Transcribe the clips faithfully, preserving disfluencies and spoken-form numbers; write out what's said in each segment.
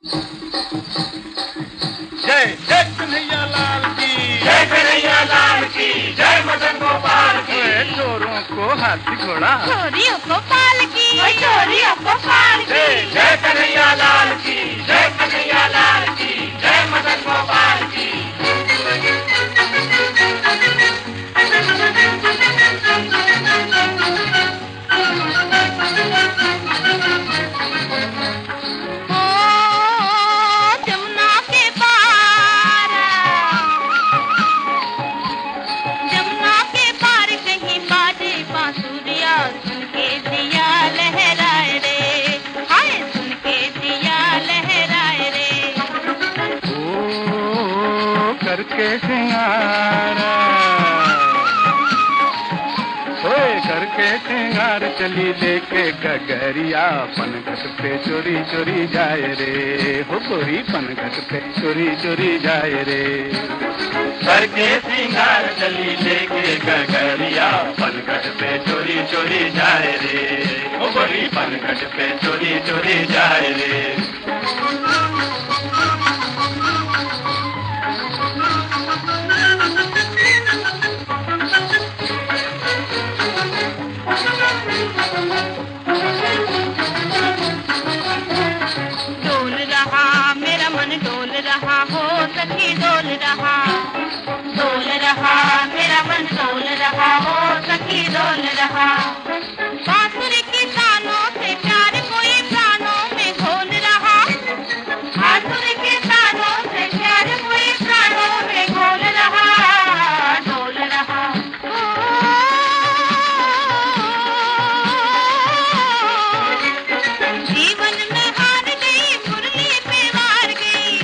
जय जय कन्हैया लाल की, जय कन्हैया लाल की, जय मदन गोपाल की। चोरों को हाथी घोड़ा, चोरियों को पाल की, चोरियों को पाल की। जय कन्हैया लाल की, जय कन्हैया लाल की, जय मदन गोपाल की। करके सिंगार, ओए करके सिंगार चली लेके गगरिया, पनघट पे चोरी चोरी जाए रे, हो गोरी पनघट पे चोरी चोरी जाए रे। करके सिंगार चली लेके गगरिया, पनघट पे चोरी चोरी जाए रे, हो गोरी पनघट पे चोरी चोरी जाए रे। डोल रहा मेरा मन, डोल रहा हो सखी, डोल रहा, डोल रहा मेरा मन, डोल रहा हो सखी, डोल रहा। बांसुरी की तानों से प्यार कोई प्राणों में घोल रहा, बांसुरी की तानों से प्यार कोई प्राणों में घोल रहा, डोल रहा। जीवन में हार गई, मुरली पे वार गई,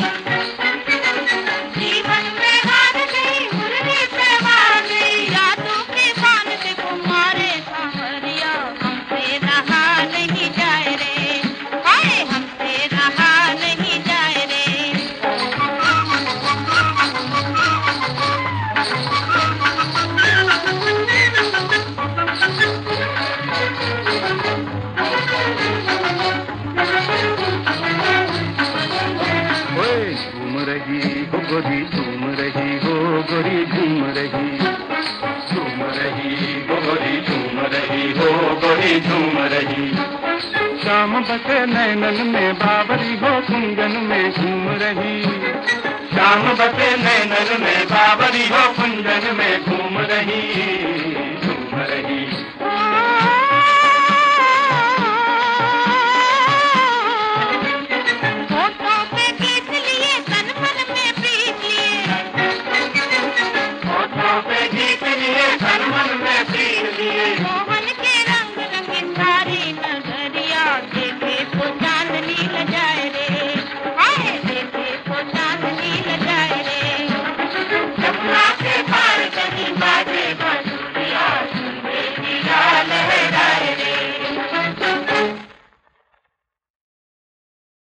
जीवन में हार गई, मुरली पे वार गई। यादों के बान से कुमारे सांवरिया, हमसे रहा नहीं जाए रे, हाय हमसे रहा नहीं जाए रे। ओए झूम रही हो गोरी, झूम रही हो गोरी, झूम रही, झूम रही हो गोरी, झूम रही हो गोरी, झूम रही। शाम बसे नैनन में बावरी हो, कुंजन में घूम रही, शाम बसे नैनन में बावरी हो, कुंजन में घूम रही।